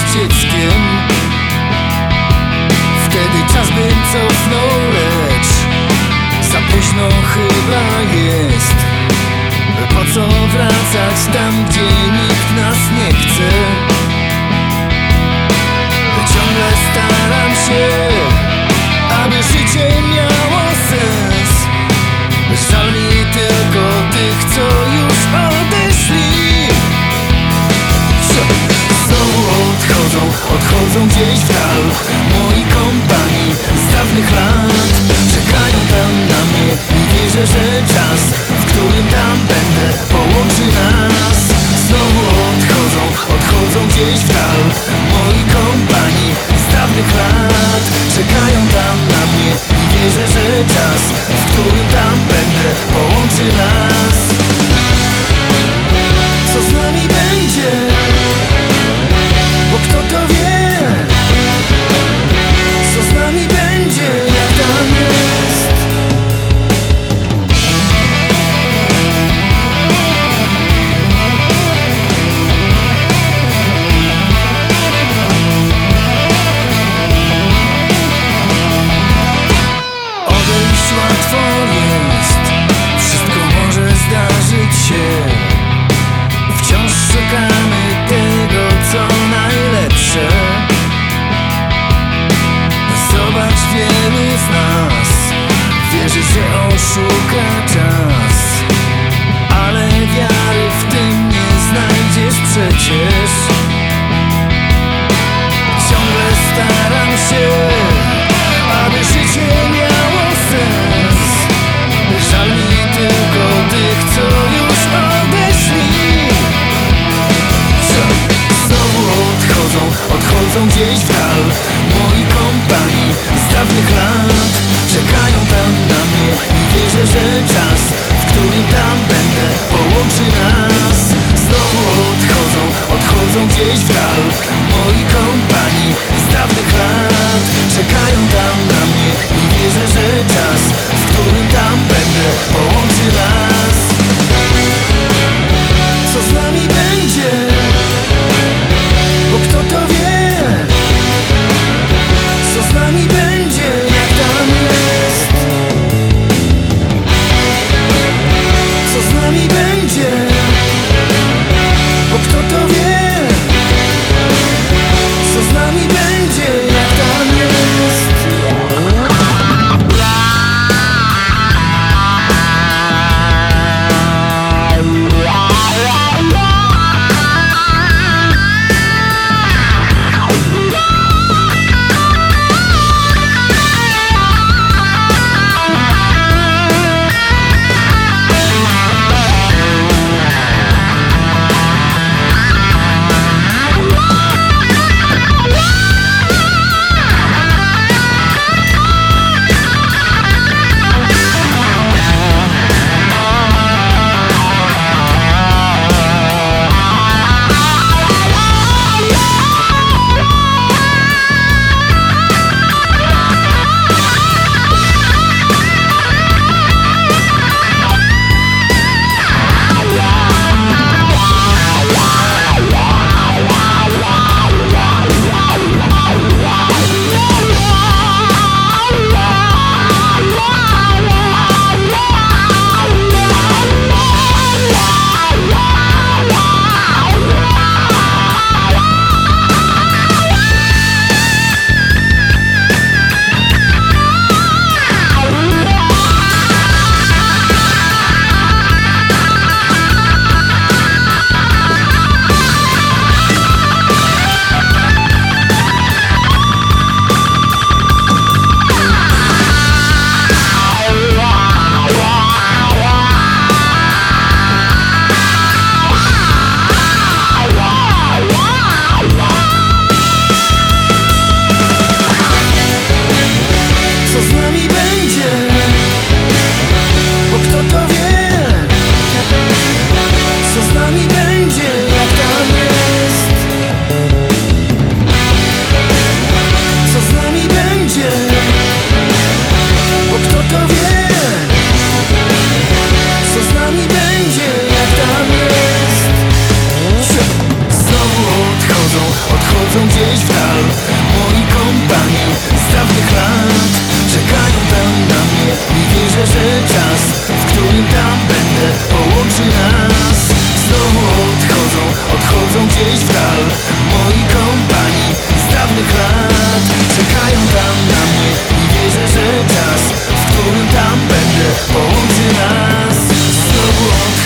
dzieckiem. Wtedy czas bym cofnął, lecz za późno chyba jest. Po co wracać tam, gdzie nikt nas nie chce? Ciągle staram się, aby życie miało sens. Żal mi tylko tych, co już odeszli. Znowu odchodzą gdzieś w dal. Moi kompanii z dawnych lat czekają tam na mnie i wierzę, że czas, w którym tam będę, połączy nas. Znowu odchodzą gdzieś w dal. Moi kompanii z dawnych lat czekają tam na mnie i wierzę, że czas, w którym tam będę, połączy nas. Co z nami będzie? Bo kto to wie? Co z nami będzie, jak tam jest? gdzieś w dal mojej kompanii z dawnych lat. Czekają tam na mnie i wierzę, że czas, w którym tam będę, połączy nas. Znowu